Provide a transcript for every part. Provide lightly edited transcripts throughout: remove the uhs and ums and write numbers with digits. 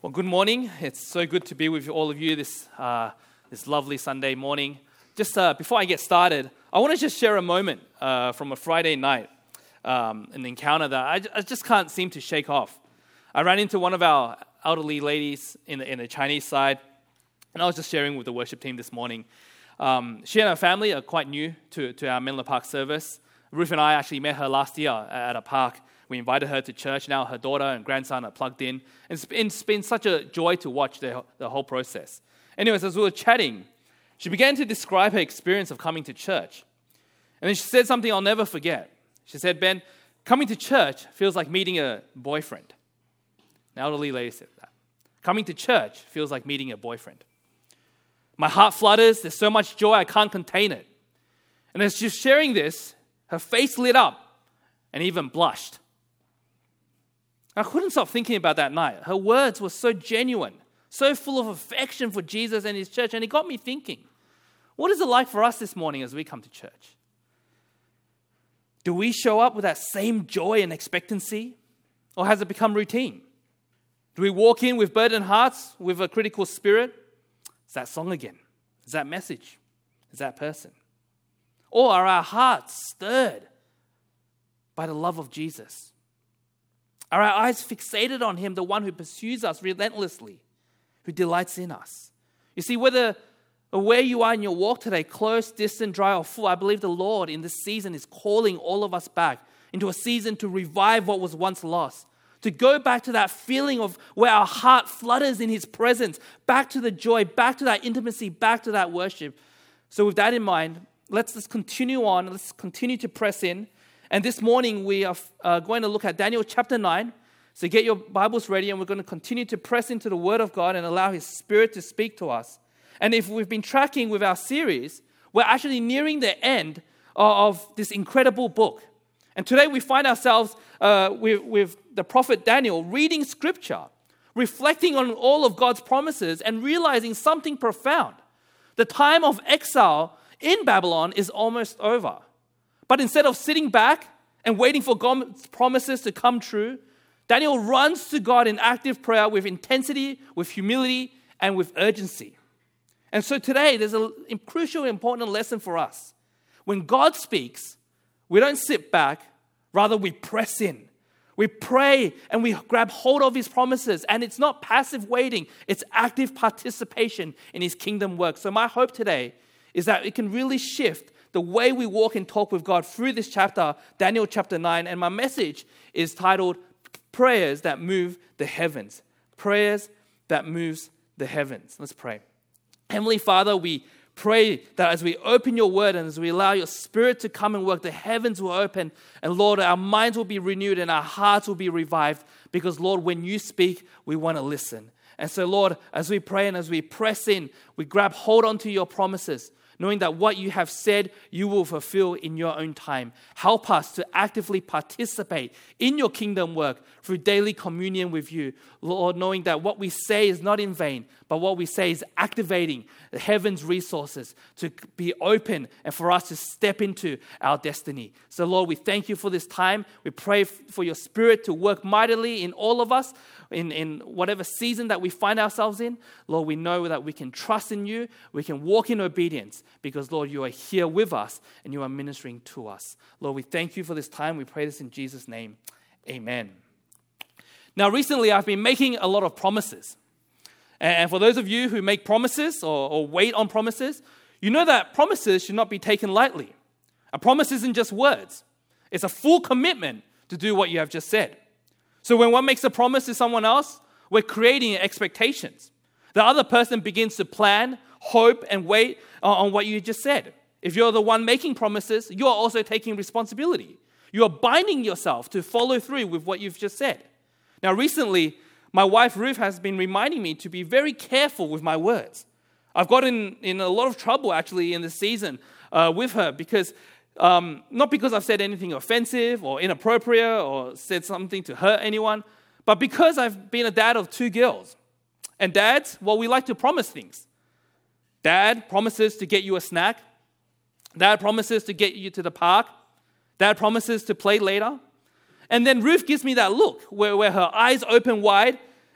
Well, good morning. It's so good to be with all of you this lovely Sunday morning. Just before I get started, I want to just share a moment from a Friday night, an encounter that I just can't seem to shake off. I ran into one of our elderly ladies in the Chinese side, and I was just sharing with the worship team this morning. She and her family are quite new to our Menlo Park service. Ruth and I actually met her last year at a park. We invited her to church. Now her daughter and grandson are plugged in. And it's been such a joy to watch the whole process. Anyways, as we were chatting, she began to describe her experience of coming to church. And then she said something I'll never forget. She said, "Ben, coming to church feels like meeting a boyfriend." An elderly lady said that. Coming to church feels like meeting a boyfriend. My heart flutters. There's so much joy, I can't contain it. And as she's sharing this, her face lit up and even blushed. I couldn't stop thinking about that night. Her words were so genuine, so full of affection for Jesus and his church, and it got me thinking, what is it like for us this morning as we come to church? Do we show up with that same joy and expectancy, or has it become routine? Do we walk in with burdened hearts, with a critical spirit? It's that song again. It's that message. It's that person. Or are our hearts stirred by the love of Jesus? Are our eyes fixated on him, the one who pursues us relentlessly, who delights in us? You see, whether or where you are in your walk today, close, distant, dry, or full, I believe the Lord in this season is calling all of us back into a season to revive what was once lost, to go back to that feeling of where our heart flutters in his presence, back to the joy, back to that intimacy, back to that worship. So with that in mind, let's just continue on. Let's continue to press in. And this morning we are going to look at Daniel chapter 9. So get your Bibles ready, and we're going to continue to press into the Word of God and allow His Spirit to speak to us. And if we've been tracking with our series, we're actually nearing the end of this incredible book. And today we find ourselves with the prophet Daniel reading Scripture, reflecting on all of God's promises and realizing something profound. The time of exile in Babylon is almost over. But instead of sitting back and waiting for God's promises to come true, Daniel runs to God in active prayer with intensity, with humility, and with urgency. And so today, there's a crucial, important lesson for us. When God speaks, we don't sit back, rather we press in. We pray and we grab hold of his promises. And it's not passive waiting, it's active participation in his kingdom work. So my hope today is that it can really shift the way we walk and talk with God through this chapter, Daniel chapter 9. And my message is titled, Prayers That Move the Heavens. Prayers that moves the heavens. Let's pray. Heavenly Father, we pray that as we open your word and as we allow your Spirit to come and work, the heavens will open. And Lord, our minds will be renewed and our hearts will be revived. Because Lord, when you speak, we want to listen. And so Lord, as we pray and as we press in, we grab hold onto your promises, knowing that what you have said, you will fulfill in your own time. Help us to actively participate in your kingdom work through daily communion with you. Lord, knowing that what we say is not in vain, but what we say is activating the heaven's resources to be open and for us to step into our destiny. So Lord, we thank you for this time. We pray for your Spirit to work mightily in all of us, in whatever season that we find ourselves in. Lord, we know that we can trust in you. We can walk in obedience because, Lord, you are here with us and you are ministering to us. Lord, we thank you for this time. We pray this in Jesus' name. Amen. Now, recently, I've been making a lot of promises. And for those of you who make promises or wait on promises, you know that promises should not be taken lightly. A promise isn't just words. It's a full commitment to do what you have just said. So when one makes a promise to someone else, we're creating expectations. The other person begins to plan, hope, and wait on what you just said. If you're the one making promises, you're also taking responsibility. You are binding yourself to follow through with what you've just said. Now, recently, my wife Ruth has been reminding me to be very careful with my words. I've gotten in a lot of trouble, actually, in this season with her because not because I've said anything offensive or inappropriate or said something to hurt anyone, but because I've been a dad of 2 girls. And dads, well, we like to promise things. Dad promises to get you a snack. Dad promises to get you to the park. Dad promises to play later. And then Ruth gives me that look where her eyes open wide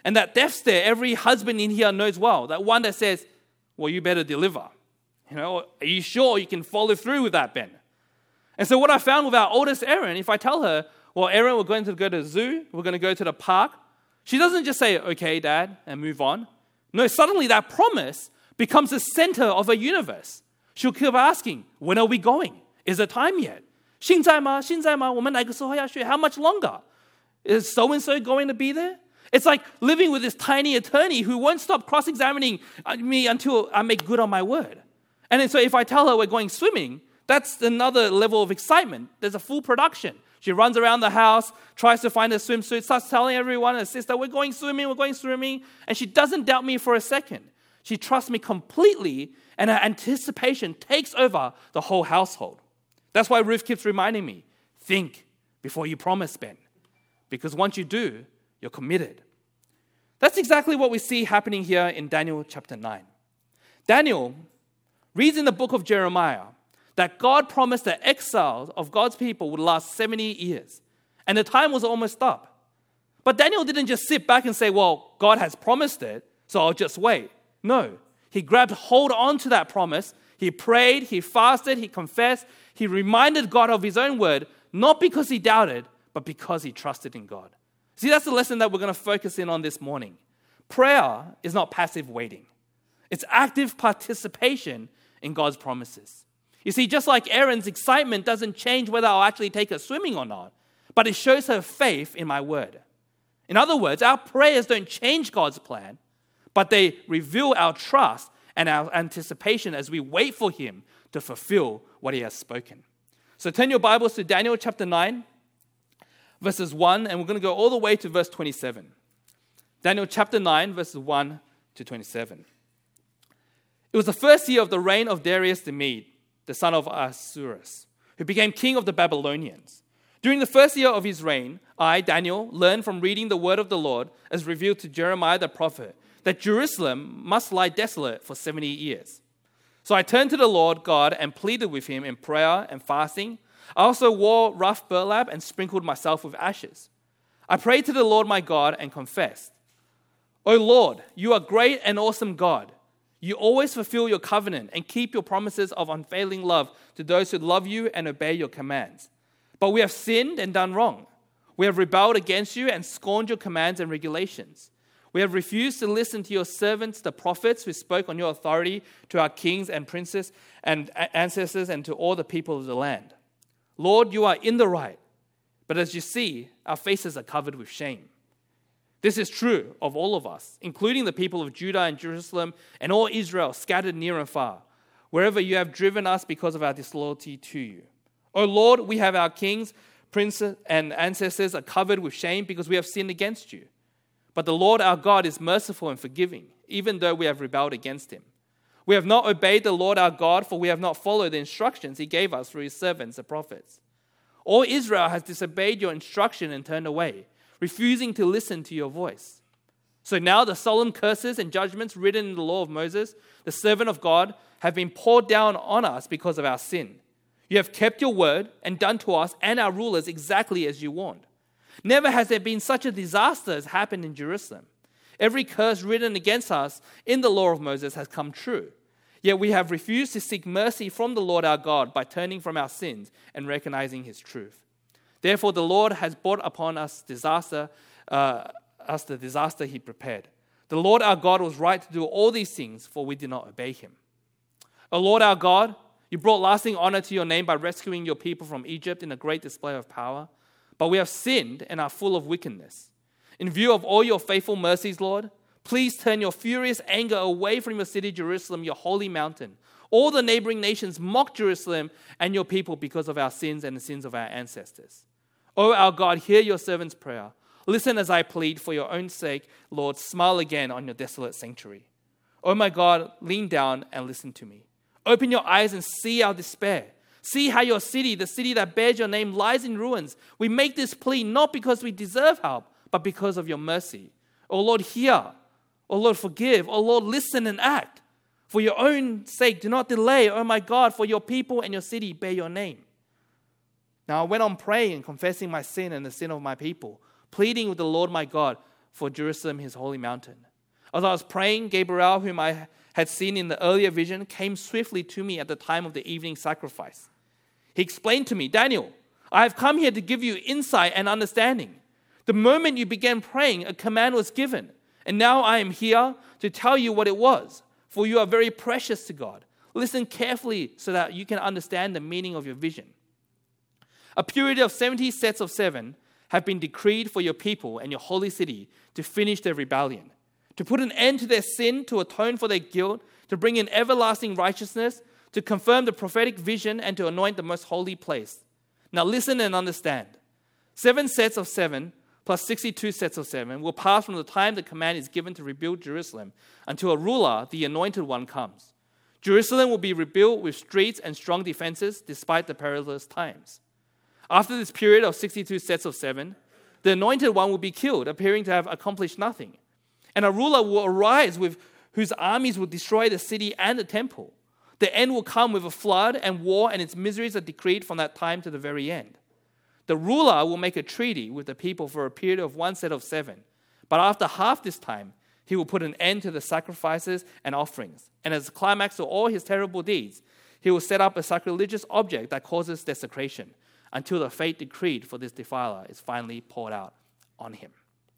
And that death stare, every husband in here knows well. That one that says, well, you better deliver. Are you sure you can follow through with that, Ben? And so what I found with our oldest Erin, if I tell her, well, Erin, we're going to go to the zoo, we're going to go to the park, she doesn't just say, okay, Dad, and move on. No, suddenly that promise becomes the center of her universe. She'll keep asking, when are we going? Is it time yet? 现在吗? 现在吗? 我们哪个时候要去? How much longer? Is so-and-so going to be there? It's like living with this tiny attorney who won't stop cross-examining me until I make good on my word. And then so if I tell her we're going swimming, that's another level of excitement. There's a full production. She runs around the house, tries to find a swimsuit, starts telling everyone, her sister, we're going swimming. And she doesn't doubt me for a second. She trusts me completely, and her anticipation takes over the whole household. That's why Ruth keeps reminding me, think before you promise, Ben. Because once you do, you're committed. That's exactly what we see happening here in Daniel chapter 9. Daniel reads in the book of Jeremiah that God promised the exile of God's people would last 70 years. And the time was almost up. But Daniel didn't just sit back and say, well, God has promised it, so I'll just wait. No, he grabbed hold on to that promise. He prayed, he fasted, he confessed. He reminded God of his own word, not because he doubted, but because he trusted in God. See, that's the lesson that we're going to focus in on this morning. Prayer is not passive waiting. It's active participation in God's promises. You see, just like Erin's excitement doesn't change whether I'll actually take her swimming or not, but it shows her faith in my word. In other words, our prayers don't change God's plan, but they reveal our trust and our anticipation as we wait for him to fulfill what he has spoken. So turn your Bibles to Daniel chapter 9, verses 1, and we're going to go all the way to verse 27. Daniel chapter 9, verses 1 to 27. It was the first year of the reign of Darius the Mede, the son of Ahasuerus, who became king of the Babylonians. During the first year of his reign, I, Daniel, learned from reading the word of the Lord as revealed to Jeremiah the prophet, that Jerusalem must lie desolate for 70 years. So I turned to the Lord God and pleaded with him in prayer and fasting. I also wore rough burlap and sprinkled myself with ashes. I prayed to the Lord my God and confessed, O Lord, you are great and awesome God. You always fulfill your covenant and keep your promises of unfailing love to those who love you and obey your commands. But we have sinned and done wrong. We have rebelled against you and scorned your commands and regulations. We have refused to listen to your servants, the prophets, who spoke on your authority to our kings and princes and ancestors and to all the people of the land. Lord, you are in the right, but as you see, our faces are covered with shame. This is true of all of us, including the people of Judah and Jerusalem and all Israel scattered near and far, wherever you have driven us because of our disloyalty to you. O Lord, we have our kings, princes, and ancestors are covered with shame because we have sinned against you. But the Lord our God is merciful and forgiving, even though we have rebelled against him. We have not obeyed the Lord our God, for we have not followed the instructions he gave us through his servants, the prophets. All Israel has disobeyed your instruction and turned away, refusing to listen to your voice. So now the solemn curses and judgments written in the law of Moses, the servant of God, have been poured down on us because of our sin. You have kept your word and done to us and our rulers exactly as you warned. Never has there been such a disaster as happened in Jerusalem. Every curse written against us in the law of Moses has come true. Yet we have refused to seek mercy from the Lord our God by turning from our sins and recognizing his truth. Therefore, the Lord has brought upon us the disaster he prepared. The Lord our God was right to do all these things, for we did not obey him. O Lord our God, you brought lasting honor to your name by rescuing your people from Egypt in a great display of power. But we have sinned and are full of wickedness. In view of all your faithful mercies, Lord, please turn your furious anger away from your city, Jerusalem, your holy mountain. All the neighboring nations mock Jerusalem and your people because of our sins and the sins of our ancestors. O our God, hear your servant's prayer. Listen as I plead for your own sake, Lord, smile again on your desolate sanctuary. O my God, lean down and listen to me. Open your eyes and see our despair. See how your city, the city that bears your name, lies in ruins. We make this plea not because we deserve help, but because of your mercy. O Lord, hear. O Lord, forgive. O Lord, listen and act. For your own sake, do not delay, O my God, for your people and your city bear your name. Now I went on praying and confessing my sin and the sin of my people, pleading with the Lord my God for Jerusalem, his holy mountain. As I was praying, Gabriel, whom I had seen in the earlier vision, came swiftly to me at the time of the evening sacrifice. He explained to me, Daniel, I have come here to give you insight and understanding. The moment you began praying, a command was given, and now I am here to tell you what it was, for you are very precious to God. Listen carefully so that you can understand the meaning of your vision. A period of 70 sets of 7 have been decreed for your people and your holy city to finish their rebellion, to put an end to their sin, to atone for their guilt, to bring in everlasting righteousness, to confirm the prophetic vision, and to anoint the most holy place. Now listen and understand. 7 sets of 7 plus 62 sets of 7 will pass from the time the command is given to rebuild Jerusalem until a ruler, the anointed one, comes. Jerusalem will be rebuilt with streets and strong defenses despite the perilous times. After this period of 62 sets of 7, the anointed one will be killed, appearing to have accomplished nothing. And a ruler will arise with whose armies will destroy the city and the temple. The end will come with a flood and war, and its miseries are decreed from that time to the very end. The ruler will make a treaty with the people for a period of 1 set of 7. But after half this time, he will put an end to the sacrifices and offerings. And as the climax of all his terrible deeds, he will set up a sacrilegious object that causes desecration until the fate decreed for this defiler is finally poured out on him.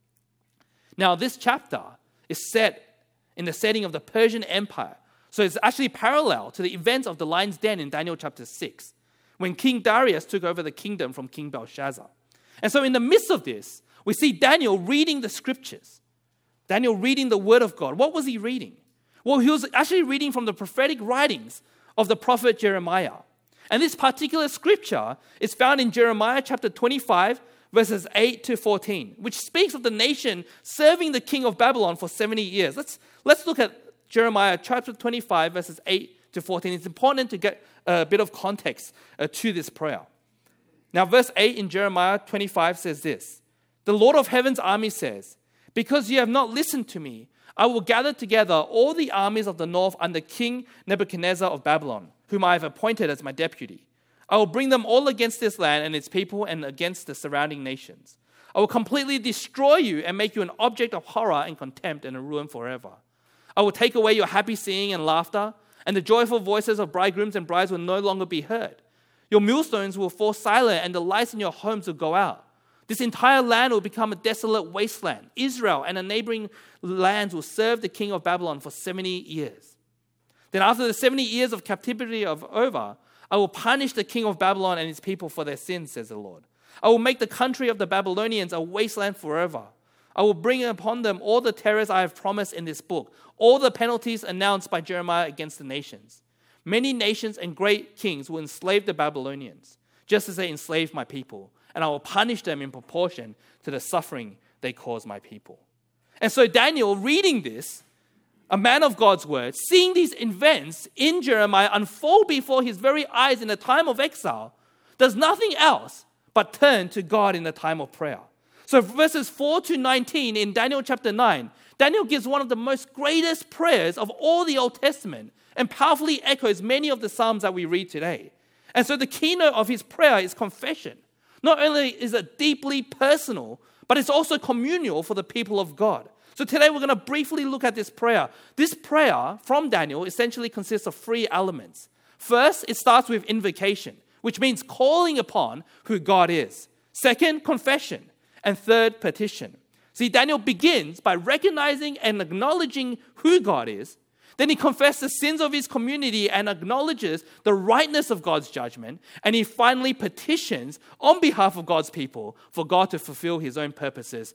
Now, this chapter is set in the setting of the Persian Empire. So it's actually parallel to the events of the lion's den in Daniel chapter 6, when King Darius took over the kingdom from King Belshazzar. And so in the midst of this, we see Daniel reading the scriptures. Daniel reading the word of God. What was he reading? Well, he was actually reading from the prophetic writings of the prophet Jeremiah. And this particular scripture is found in Jeremiah chapter 25, verses 8 to 14, which speaks of the nation serving the king of Babylon for 70 years. Let's look at Jeremiah chapter 25, verses 8 to 14. It's important to get a bit of context to this prayer. Now, verse 8 in Jeremiah 25 says this: The Lord of heaven's army says, because you have not listened to me, I will gather together all the armies of the north under King Nebuchadnezzar of Babylon, whom I have appointed as my deputy. I will bring them all against this land and its people and against the surrounding nations. I will completely destroy you and make you an object of horror and contempt and a ruin forever. I will take away your happy singing and laughter, and the joyful voices of bridegrooms and brides will no longer be heard. Your millstones will fall silent and the lights in your homes will go out. This entire land will become a desolate wasteland. Israel and the neighboring lands will serve the king of Babylon for 70 years. Then after the 70 years of captivity are over, I will punish the king of Babylon and his people for their sins, says the Lord. I will make the country of the Babylonians a wasteland forever. I will bring upon them all the terrors I have promised in this book, all the penalties announced by Jeremiah against the nations. Many nations and great kings will enslave the Babylonians, just as they enslaved my people, and I will punish them in proportion to the suffering they cause my people. And so Daniel, reading this, a man of God's word, seeing these events in Jeremiah unfold before his very eyes in a time of exile, does nothing else but turn to God in a time of prayer. So verses 4 to 19 in Daniel chapter 9, Daniel gives one of the most greatest prayers of all the Old Testament and powerfully echoes many of the Psalms that we read today. And so the keynote of his prayer is confession. Not only is it deeply personal, but it's also communal for the people of God. So today we're going to briefly look at this prayer. This prayer from Daniel essentially consists of 3 elements. First, it starts with invocation, which means calling upon who God is. Second, confession. And third, petition. See, Daniel begins by recognizing and acknowledging who God is. Then he confesses the sins of his community and acknowledges the rightness of God's judgment. And he finally petitions on behalf of God's people for God to fulfill his own purposes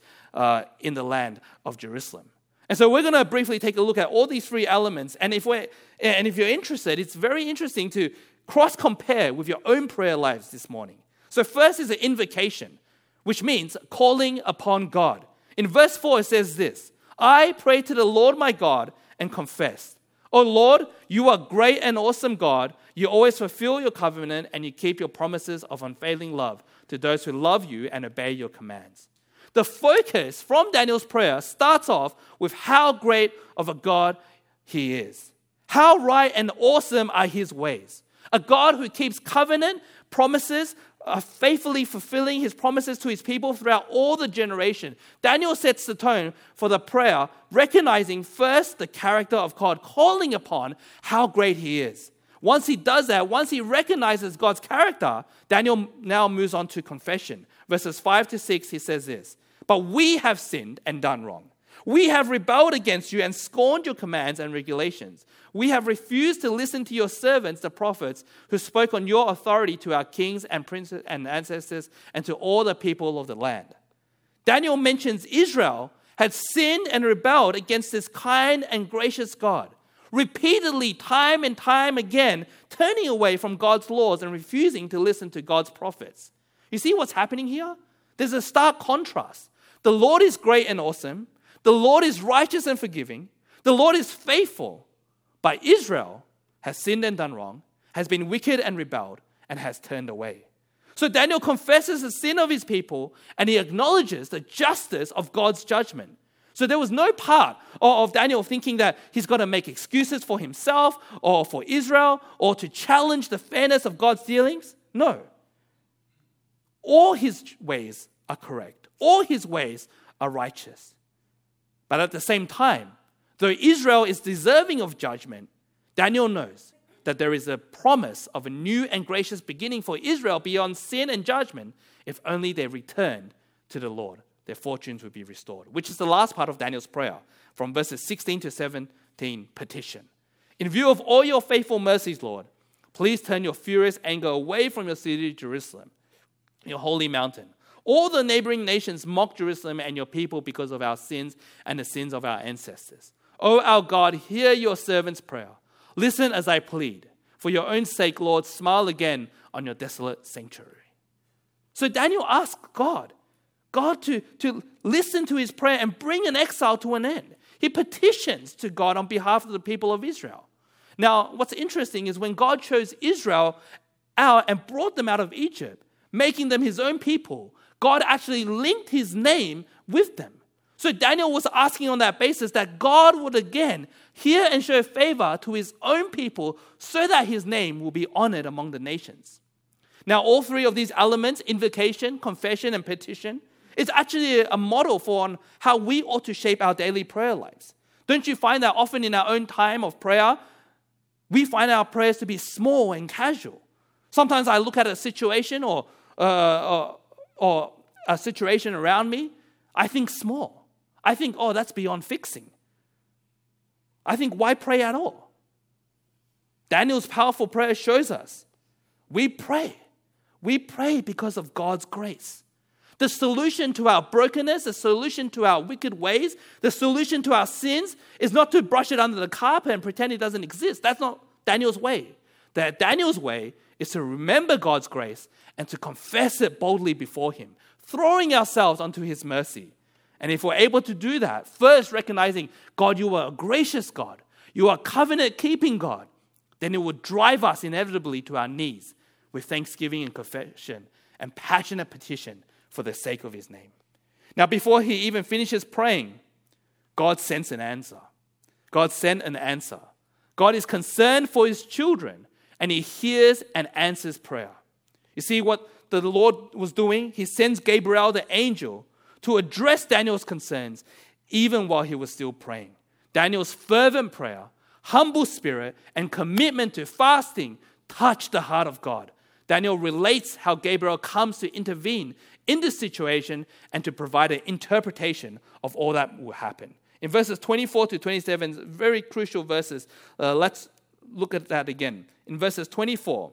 in the land of Jerusalem. And so we're going to briefly take a look at all these 3 elements. And if you're interested, it's very interesting to cross-compare with your own prayer lives this morning. So first is an invocation, which means calling upon God. In verse 4, it says this: I pray to the Lord my God and confess, O Lord, you are great and awesome God. You always fulfill your covenant and you keep your promises of unfailing love to those who love you and obey your commands. The focus from Daniel's prayer starts off with how great of a God he is. How right and awesome are his ways. A God who keeps covenant, promises, faithfully fulfilling his promises to his people throughout all the generation. Daniel sets the tone for the prayer, recognizing first the character of God, calling upon how great he is. Once he does that, once he recognizes God's character, Daniel now moves on to confession. Verses 5-6, he says this, "But we have sinned and done wrong. We have rebelled against you and scorned your commands and regulations. We have refused to listen to your servants, the prophets, who spoke on your authority to our kings and princes and ancestors and to all the people of the land." Daniel mentions Israel had sinned and rebelled against this kind and gracious God, repeatedly, time and time again, turning away from God's laws and refusing to listen to God's prophets. You see what's happening here? There's a stark contrast. The Lord is great and awesome. The Lord is righteous and forgiving. The Lord is faithful. But Israel has sinned and done wrong, has been wicked and rebelled, and has turned away. So Daniel confesses the sin of his people, and he acknowledges the justice of God's judgment. So there was no part of Daniel thinking that he's got to make excuses for himself or for Israel or to challenge the fairness of God's dealings. No. All his ways are correct. All his ways are righteous. But at the same time, though Israel is deserving of judgment, Daniel knows that there is a promise of a new and gracious beginning for Israel beyond sin and judgment if only they returned to the Lord. Their fortunes would be restored, which is the last part of Daniel's prayer from verses 16-17, petition. "In view of all your faithful mercies, Lord, please turn your furious anger away from your city, Jerusalem, your holy mountain. All the neighboring nations mock Jerusalem and your people because of our sins and the sins of our ancestors. O our God, hear your servant's prayer. Listen as I plead. For your own sake, Lord, smile again on your desolate sanctuary." So Daniel asked God to listen to his prayer and bring an exile to an end. He petitions to God on behalf of the people of Israel. Now, what's interesting is when God chose Israel out and brought them out of Egypt, making them his own people, God actually linked his name with them. So Daniel was asking on that basis that God would again hear and show favor to his own people so that his name will be honored among the nations. Now, all three of these elements, invocation, confession, and petition, is actually a model for how we ought to shape our daily prayer lives. Don't you find that often in our own time of prayer, we find our prayers to be small and casual? Sometimes I look at a situation or a situation around me, I think small. I think, oh, that's beyond fixing. I think, why pray at all? Daniel's powerful prayer shows us we pray. We pray because of God's grace. The solution to our brokenness, the solution to our wicked ways, the solution to our sins is not to brush it under the carpet and pretend it doesn't exist. That's not Daniel's way. Daniel's way is to remember God's grace and to confess it boldly before him, throwing ourselves onto his mercy. And if we're able to do that, first recognizing, God, you are a gracious God, you are a covenant-keeping God, then it will drive us inevitably to our knees with thanksgiving and confession and passionate petition for the sake of his name. Now, before he even finishes praying, God sends an answer. God sent an answer. God is concerned for his children, and he hears and answers prayer. You see what the Lord was doing? He sends Gabriel, the angel, to address Daniel's concerns, even while he was still praying. Daniel's fervent prayer, humble spirit, and commitment to fasting touched the heart of God. Daniel relates how Gabriel comes to intervene in this situation and to provide an interpretation of all that will happen. In verses 24-27, very crucial verses, let's look at that again. In verses 24,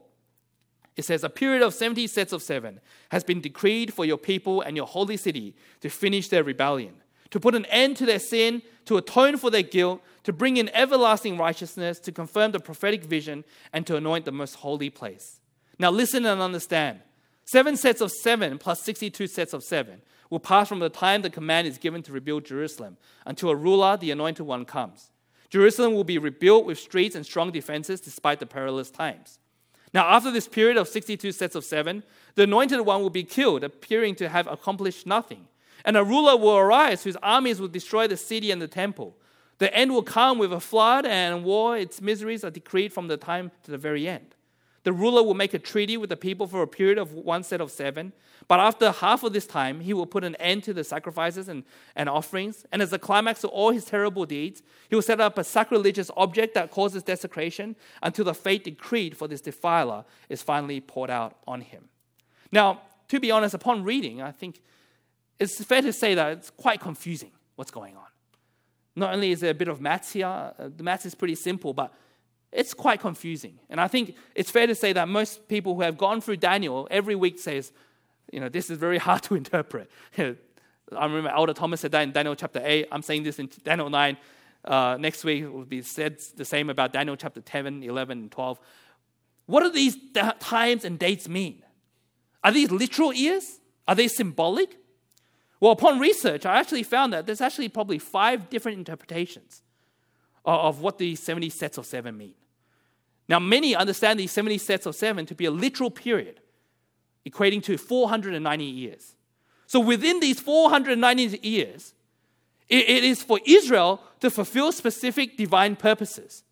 it says, "A period of 70 sets of 7 has been decreed for your people and your holy city to finish their rebellion, to put an end to their sin, to atone for their guilt, to bring in everlasting righteousness, to confirm the prophetic vision, and to anoint the most holy place." Now listen and understand. 7 sets of 7 plus 62 sets of 7 will pass from the time the command is given to rebuild Jerusalem until a ruler, the anointed one, comes. Jerusalem will be rebuilt with streets and strong defenses despite the perilous times. Now, after this period of 62 sets of 7, the anointed one will be killed, appearing to have accomplished nothing. And a ruler will arise whose armies will destroy the city and the temple. The end will come with a flood and war. Its miseries are decreed from the time to the very end. The ruler will make a treaty with the people for a period of 1 set of 7. But after half of this time, he will put an end to the sacrifices and offerings. And as the climax of all his terrible deeds, he will set up a sacrilegious object that causes desecration until the fate decreed for this defiler is finally poured out on him. Now, to be honest, upon reading, I think it's fair to say that it's quite confusing what's going on. Not only is there a bit of maths here, the maths is pretty simple, but it's quite confusing. And I think it's fair to say that most people who have gone through Daniel every week says, this is very hard to interpret. I remember Elder Thomas said that in Daniel chapter 8. I'm saying this in Daniel 9. Next week it will be said the same about Daniel chapter 10, 11, and 12. What do these times and dates mean? Are these literal years? Are they symbolic? Well, upon research, I actually found that there's actually probably 5 different interpretations of what these 70 sets of 7 mean. Now, many understand these 70 sets of 7 to be a literal period, equating to 490 years. So within these 490 years, it is for Israel to fulfill specific divine purposes.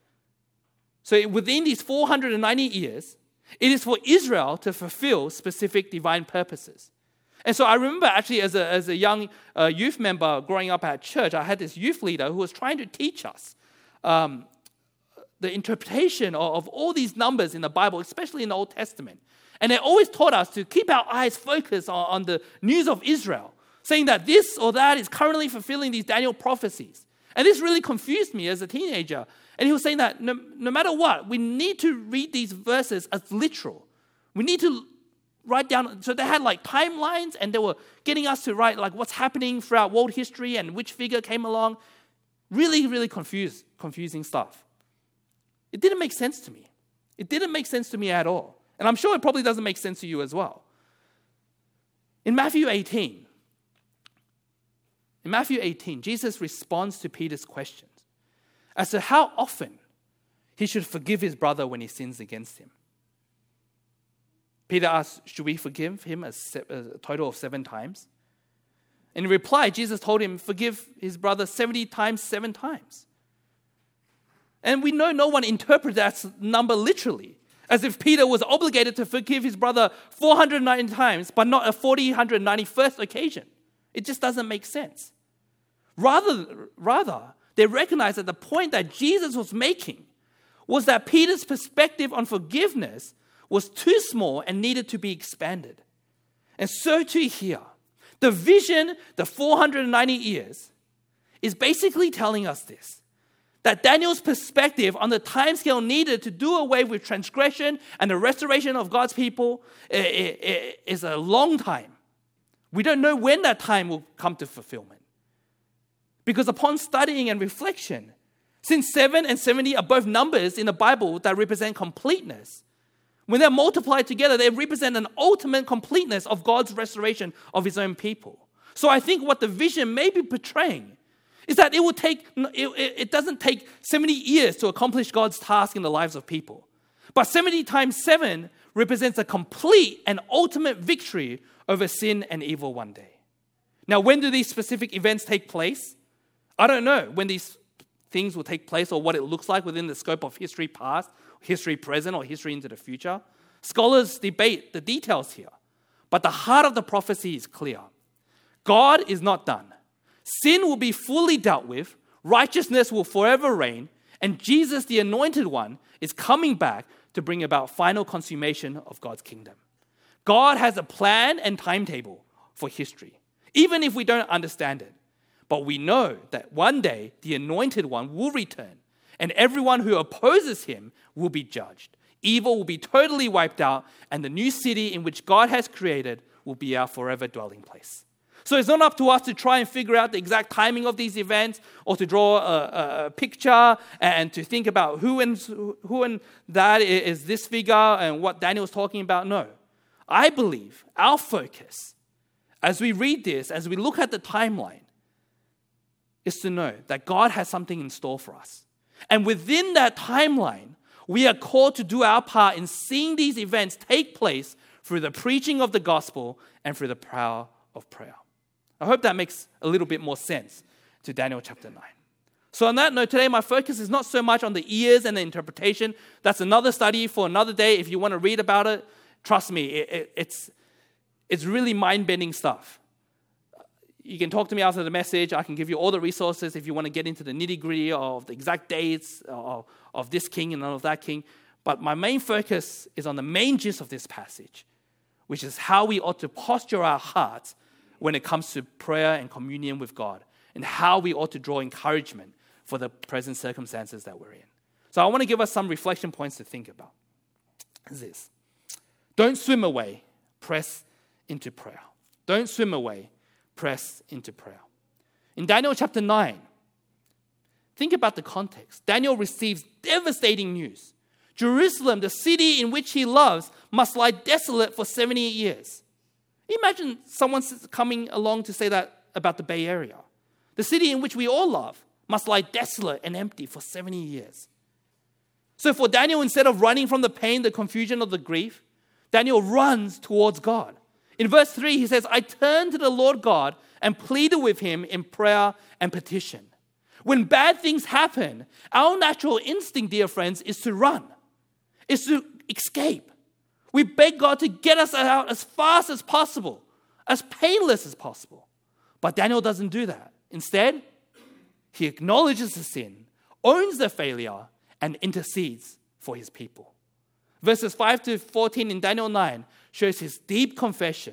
So within these 490 years, it is for Israel to fulfill specific divine purposes. And so I remember actually as a young youth member growing up at church, I had this youth leader who was trying to teach us the interpretation of all these numbers in the Bible, especially in the Old Testament. And they always taught us to keep our eyes focused on the news of Israel, saying that this or that is currently fulfilling these Daniel prophecies. And this really confused me as a teenager. And he was saying that no matter what, we need to read these verses as literal. We need to write down, so they had like timelines, and they were getting us to write like what's happening throughout world history and which figure came along. Really, really confusing stuff. It didn't make sense to me. It didn't make sense to me at all. And I'm sure it probably doesn't make sense to you as well. In Matthew 18, Jesus responds to Peter's questions as to how often he should forgive his brother when he sins against him. Peter asked, should we forgive him a total of 7 times? In reply, Jesus told him, forgive his brother 70 times, 7 times. And we know no one interprets that number literally, as if Peter was obligated to forgive his brother 490 times, but not a 491st occasion. It just doesn't make sense. Rather, they recognize that the point that Jesus was making was that Peter's perspective on forgiveness was too small and needed to be expanded. And so too here, the vision, the 490 years, is basically telling us this, that Daniel's perspective on the timescale needed to do away with transgression and the restoration of God's people is a long time. We don't know when that time will come to fulfillment. Because upon studying and reflection, since 7 and 70 are both numbers in the Bible that represent completeness, when they're multiplied together, they represent an ultimate completeness of God's restoration of his own people. So I think what the vision may be portraying is that it doesn't take 70 years to accomplish God's task in the lives of people. But 70 times 7 represents a complete and ultimate victory over sin and evil one day. Now, when do these specific events take place? I don't know when these things will take place or what it looks like within the scope of history past, history present, or history into the future. Scholars debate the details here. But the heart of the prophecy is clear. God is not done. Sin will be fully dealt with, righteousness will forever reign, and Jesus, the Anointed One, is coming back to bring about final consummation of God's kingdom. God has a plan and timetable for history, even if we don't understand it. But we know that one day the Anointed One will return, and everyone who opposes him will be judged. Evil will be totally wiped out, and the new city in which God has created will be our forever dwelling place. So it's not up to us to try and figure out the exact timing of these events or to draw a picture and to think about who and that is this figure and what Daniel is talking about. No. I believe our focus as we read this, as we look at the timeline, is to know that God has something in store for us. And within that timeline, we are called to do our part in seeing these events take place through the preaching of the gospel and through the power of prayer. I hope that makes a little bit more sense to Daniel chapter 9. So on that note, today my focus is not so much on the ears and the interpretation. That's another study for another day. If you want to read about it, trust me, it's really mind-bending stuff. You can talk to me after the message. I can give you all the resources if you want to get into the nitty-gritty of the exact dates of this king and of that king. But my main focus is on the main gist of this passage, which is how we ought to posture our hearts when it comes to prayer and communion with God, and how we ought to draw encouragement for the present circumstances that we're in. So I want to give us some reflection points to think about. Is this: don't swim away, press into prayer. Don't swim away, press into prayer. In Daniel chapter 9, think about the context. Daniel receives devastating news. Jerusalem, the city in which he loves, must lie desolate for 70 years. Imagine someone coming along to say that about the Bay Area. The city in which we all love must lie desolate and empty for 70 years. So for Daniel, instead of running from the pain, the confusion, or the grief, Daniel runs towards God. In verse 3, he says, I turned to the Lord God and pleaded with him in prayer and petition. When bad things happen, our natural instinct, dear friends, is to run, is to escape. We beg God to get us out as fast as possible, as painless as possible. But Daniel doesn't do that. Instead, he acknowledges the sin, owns the failure, and intercedes for his people. Verses 5 to 14 in Daniel 9 shows his deep confession,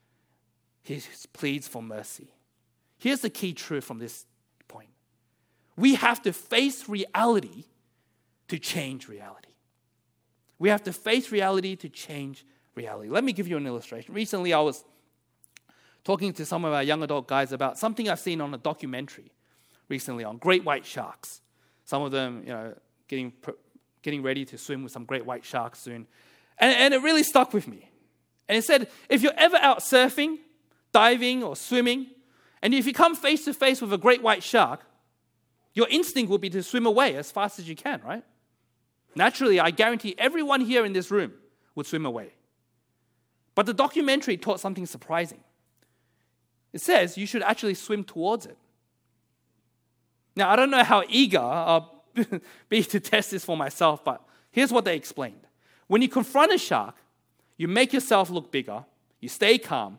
his pleas for mercy. Here's the key truth from this point. We have to face reality to change reality. We have to face reality to change reality. Let me give you an illustration. Recently, I was talking to some of our young adult guys about something I've seen on a documentary recently on great white sharks. Some of them, getting ready to swim with some great white sharks soon. And it really stuck with me. And it said, if you're ever out surfing, diving, or swimming, and if you come face to face with a great white shark, your instinct will be to swim away as fast as you can, right? Naturally, I guarantee everyone here in this room would swim away. But the documentary taught something surprising. It says you should actually swim towards it. Now, I don't know how eager I'll be to test this for myself, but here's what they explained. When you confront a shark, you make yourself look bigger, you stay calm,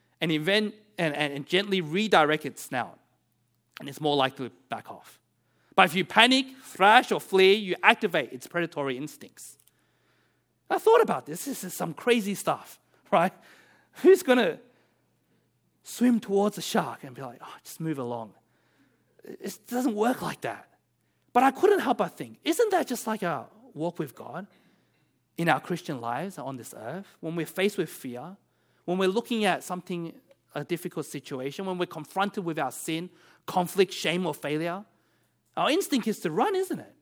and gently redirect its snout, and it's more likely to back off. But if you panic, thrash, or flee, you activate its predatory instincts. I thought about this. This is some crazy stuff, right? Who's going to swim towards a shark and be like, just move along? It doesn't work like that. But I couldn't help but think, isn't that just like our walk with God in our Christian lives on this earth? When we're faced with fear, when we're looking at a difficult situation, when we're confronted with our sin, conflict, shame, or failure, our instinct is to run, isn't it?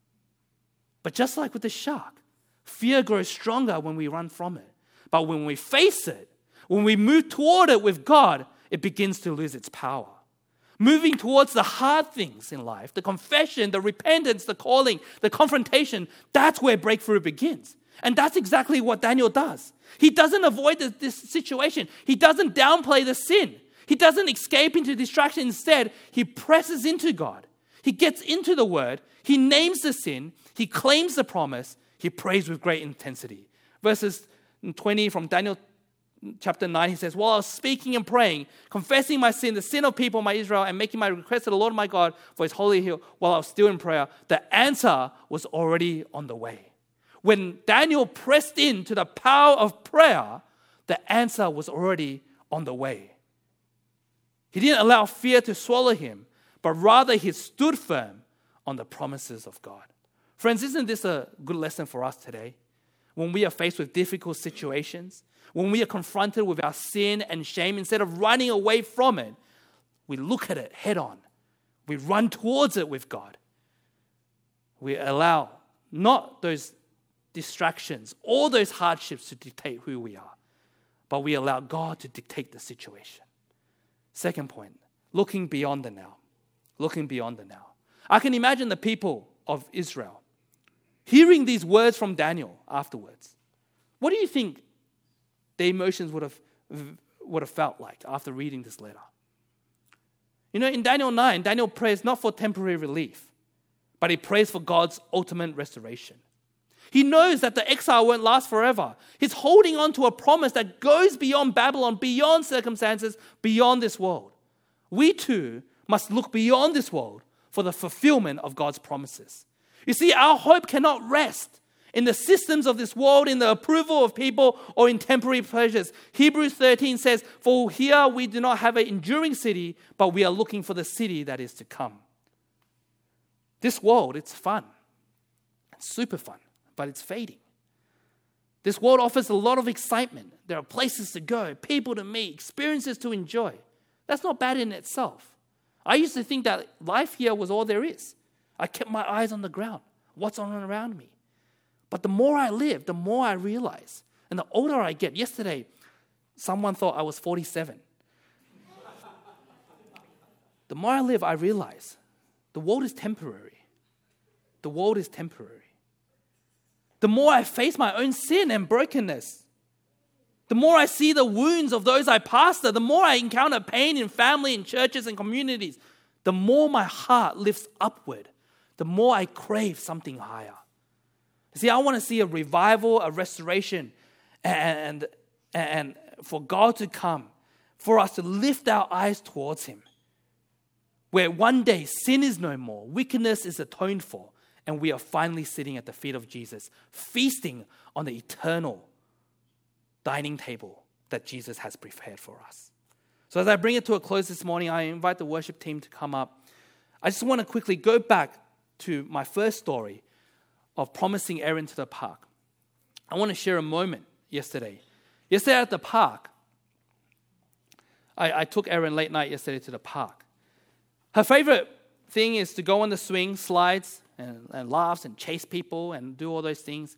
But just like with the shark, fear grows stronger when we run from it. But when we face it, when we move toward it with God, it begins to lose its power. Moving towards the hard things in life, the confession, the repentance, the calling, the confrontation, that's where breakthrough begins. And that's exactly what Daniel does. He doesn't avoid this situation. He doesn't downplay the sin. He doesn't escape into distraction. Instead, he presses into God. He gets into the word. He names the sin. He claims the promise. He prays with great intensity. Verses 20 from Daniel chapter 9, he says, while I was speaking and praying, confessing my sin, the sin of people, my Israel, and making my request to the Lord my God for his holy hill, while I was still in prayer, the answer was already on the way. When Daniel pressed into the power of prayer, the answer was already on the way. He didn't allow fear to swallow him, but rather he stood firm on the promises of God. Friends, isn't this a good lesson for us today? When we are faced with difficult situations, when we are confronted with our sin and shame, instead of running away from it, we look at it head on. We run towards it with God. We allow not those distractions, all those hardships to dictate who we are, but we allow God to dictate the situation. Second point, looking beyond the now. Looking beyond the now. I can imagine the people of Israel hearing these words from Daniel afterwards. What do you think their emotions would have felt like after reading this letter? In Daniel 9, Daniel prays not for temporary relief, but he prays for God's ultimate restoration. He knows that the exile won't last forever. He's holding on to a promise that goes beyond Babylon, beyond circumstances, beyond this world. We too must look beyond this world for the fulfillment of God's promises. You see, our hope cannot rest in the systems of this world, in the approval of people, or in temporary pleasures. Hebrews 13 says, "For here we do not have an enduring city, but we are looking for the city that is to come." This world, it's fun. It's super fun, but it's fading. This world offers a lot of excitement. There are places to go, people to meet, experiences to enjoy. That's not bad in itself. I used to think that life here was all there is. I kept my eyes on the ground, what's on around me. But the more I live, the more I realize. And the older I get, yesterday, someone thought I was 47. The more I live, I realize the world is temporary. The world is temporary. The more I face my own sin and brokenness, the more I see the wounds of those I pastor, the more I encounter pain in family, in churches and communities, the more my heart lifts upward, the more I crave something higher. See, I want to see a revival, a restoration, and for God to come, for us to lift our eyes towards Him, where one day sin is no more, wickedness is atoned for, and we are finally sitting at the feet of Jesus, feasting on the eternal dining table that Jesus has prepared for us. So as I bring it to a close this morning, I invite the worship team to come up. I just want to quickly go back to my first story of promising Erin to the park. I want to share a moment yesterday. Yesterday at the park, I took Erin late night yesterday to the park. Her favorite thing is to go on the swing, slides, and laughs and chase people and do all those things.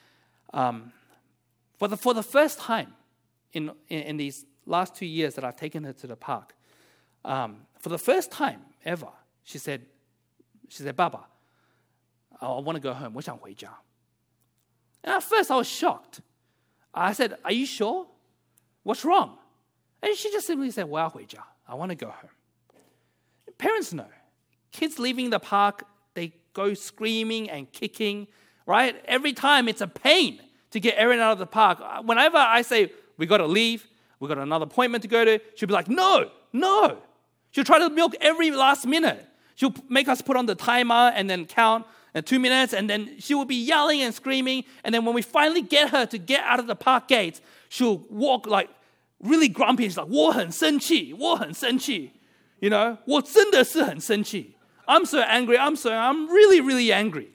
For the first time in these last 2 years that I've taken her to the park, for the first time ever, she said, "Baba, I want to go home. 我想回家." And at first I was shocked. I said, "Are you sure? What's wrong?" And she just simply said, 我要回家. I want to go home. Parents know. Kids leaving the park, they go screaming and kicking, right? Every time it's a pain to get Erin out of the park. Whenever I say, we got to leave, we got another appointment to go to, she'll be like, no. She'll try to milk every last minute. She'll make us put on the timer and then count 2 minutes, and then she will be yelling and screaming. And then when we finally get her to get out of the park gates, she'll walk like really grumpy. She's like, 我很生气. You know, 我真的是很生气. I'm so angry. I'm really, really angry.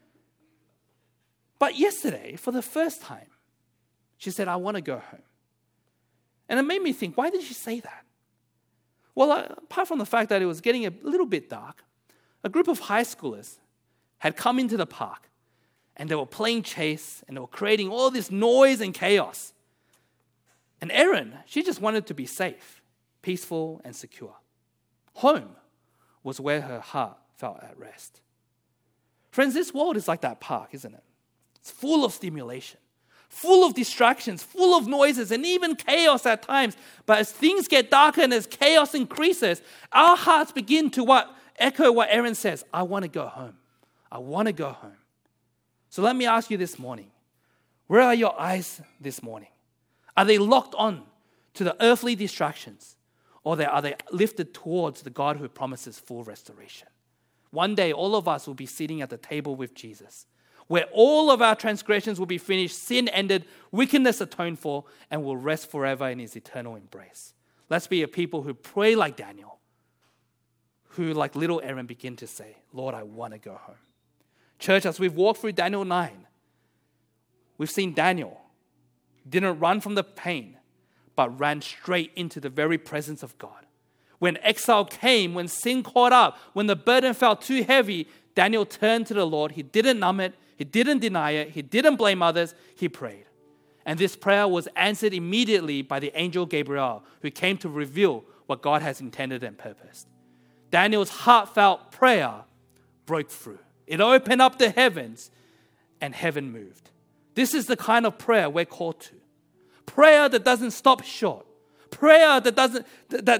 But yesterday, for the first time, she said, I want to go home. And it made me think, why did she say that? Well, apart from the fact that it was getting a little bit dark, a group of high schoolers had come into the park, and they were playing chase, and they were creating all this noise and chaos. And Erin, she just wanted to be safe, peaceful, and secure. Home was where her heart felt at rest. Friends, this world is like that park, isn't it? It's full of stimulation, full of distractions, full of noises, and even chaos at times. But as things get darker and as chaos increases, our hearts begin to echo what Erin says, I want to go home. I want to go home. So let me ask you this morning, where are your eyes this morning? Are they locked on to the earthly distractions, or are they lifted towards the God who promises full restoration? One day, all of us will be sitting at the table with Jesus, where all of our transgressions will be finished, sin ended, wickedness atoned for, and will rest forever in His eternal embrace. Let's be a people who pray like Daniel, who, like little Erin, begin to say, Lord, I want to go home. Church, as we've walked through Daniel 9, we've seen Daniel didn't run from the pain, but ran straight into the very presence of God. When exile came, when sin caught up, when the burden felt too heavy, Daniel turned to the Lord. He didn't numb it. He didn't deny it. He didn't blame others. He prayed. And this prayer was answered immediately by the angel Gabriel, who came to reveal what God has intended and purposed. Daniel's heartfelt prayer broke through. It opened up the heavens, and heaven moved. This is the kind of prayer we're called to. Prayer that doesn't stop short. Prayer that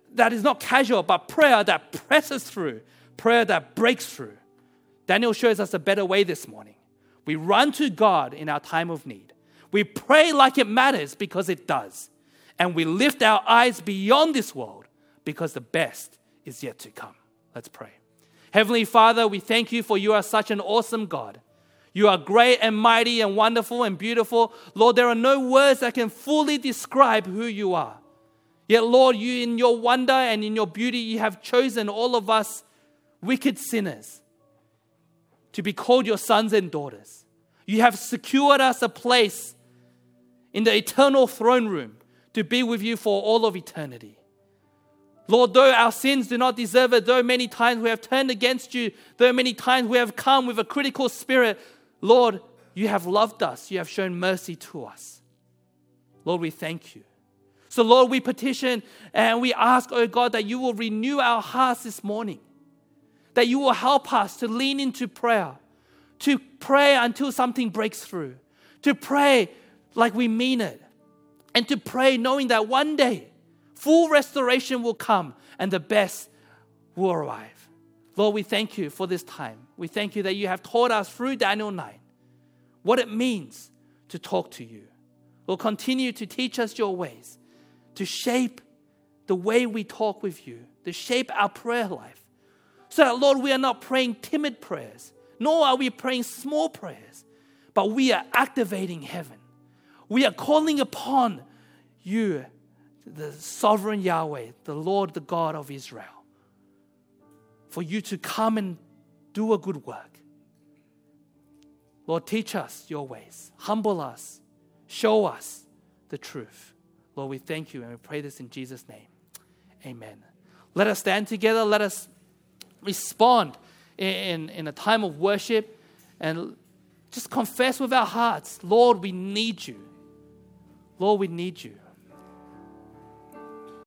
that is not casual, but prayer that presses through, prayer that breaks through. Daniel shows us a better way this morning. We run to God in our time of need. We pray like it matters because it does. And we lift our eyes beyond this world because the best is yet to come. Let's pray. Heavenly Father, we thank you for you are such an awesome God. You are great and mighty and wonderful and beautiful. Lord, there are no words that can fully describe who you are. Yet, Lord, you in your wonder and in your beauty, you have chosen all of us wicked sinners to be called your sons and daughters. You have secured us a place in the eternal throne room to be with you for all of eternity. Lord, though our sins do not deserve it, though many times we have turned against you, though many times we have come with a critical spirit, Lord, you have loved us. You have shown mercy to us. Lord, we thank you. So, Lord, we petition and we ask, oh God, that you will renew our hearts this morning, that you will help us to lean into prayer, to pray until something breaks through, to pray like we mean it, and to pray knowing that one day full restoration will come and the best will arrive. Lord, we thank you for this time. We thank you that you have taught us through Daniel 9 what it means to talk to you. Lord, continue to teach us your ways, to shape the way we talk with you, to shape our prayer life. So that, Lord, we are not praying timid prayers, nor are we praying small prayers, but we are activating heaven. We are calling upon you, the sovereign Yahweh, the Lord, the God of Israel, for you to come and do a good work. Lord, teach us your ways. Humble us. Show us the truth. Lord, we thank you and we pray this in Jesus' name. Amen. Let us stand together. Let us respond in a time of worship and just confess with our hearts, Lord, we need you. Lord, we need you.